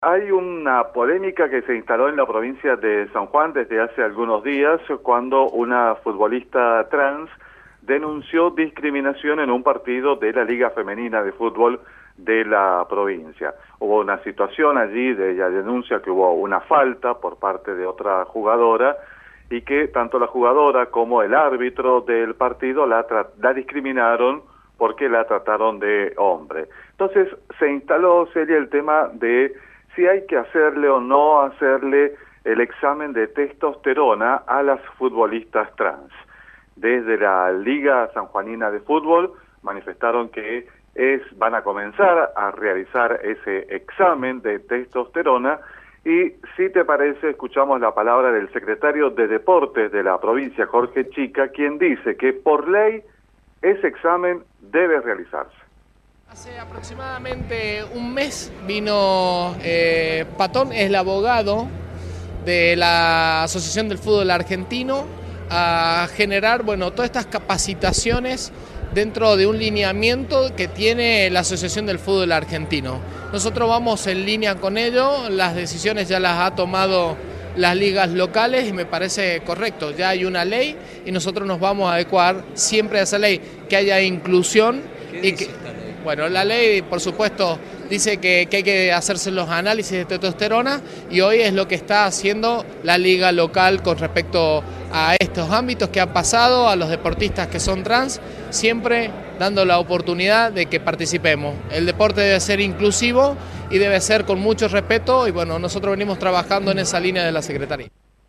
Hay una polémica que se instaló en la provincia de San Juan desde hace algunos días cuando una futbolista trans denunció discriminación en un partido de la Liga Femenina de Fútbol de la provincia. Hubo una situación allí de ella denuncia que hubo una falta por parte de otra jugadora y que tanto la jugadora como el árbitro del partido la discriminaron porque la trataron de hombre. Entonces se instaló, Celia, el tema de si hay que hacerle o no hacerle el examen de testosterona a las futbolistas trans. Desde la Liga Sanjuanina de Fútbol manifestaron que van a comenzar a realizar ese examen de testosterona y, si te parece, escuchamos la palabra del secretario de Deportes de la provincia, Jorge Chica, quien dice que por ley ese examen debe realizarse. Hace aproximadamente un mes vino Patón, es el abogado de la Asociación del Fútbol Argentino, a generar todas estas capacitaciones dentro de un lineamiento que tiene la Asociación del Fútbol Argentino. Nosotros vamos en línea con ello, las decisiones ya las ha tomado las ligas locales y me parece correcto. Ya hay una ley y nosotros nos vamos a adecuar siempre a esa ley, que haya inclusión. Y que, bueno, la ley, por supuesto, dice que hay que hacerse los análisis de testosterona y hoy es lo que está haciendo la liga local con respecto a estos ámbitos que han pasado, a los deportistas que son trans, siempre dando la oportunidad de que participemos. El deporte debe ser inclusivo y debe ser con mucho respeto y nosotros venimos trabajando en esa línea de la Secretaría.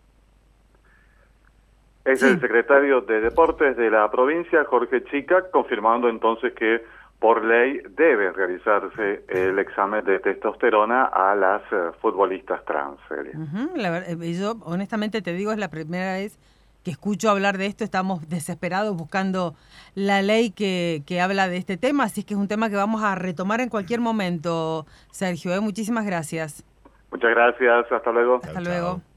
Es el secretario de Deportes de la provincia, Jorge Chica, confirmando entonces que por ley debe realizarse el examen de testosterona a las futbolistas trans. Yo honestamente te digo, es la primera vez que escucho hablar de esto. Estamos desesperados buscando la ley que habla de este tema, así que es un tema que vamos a retomar en cualquier momento, Sergio. Muchísimas gracias. Muchas gracias, hasta luego. Hasta luego.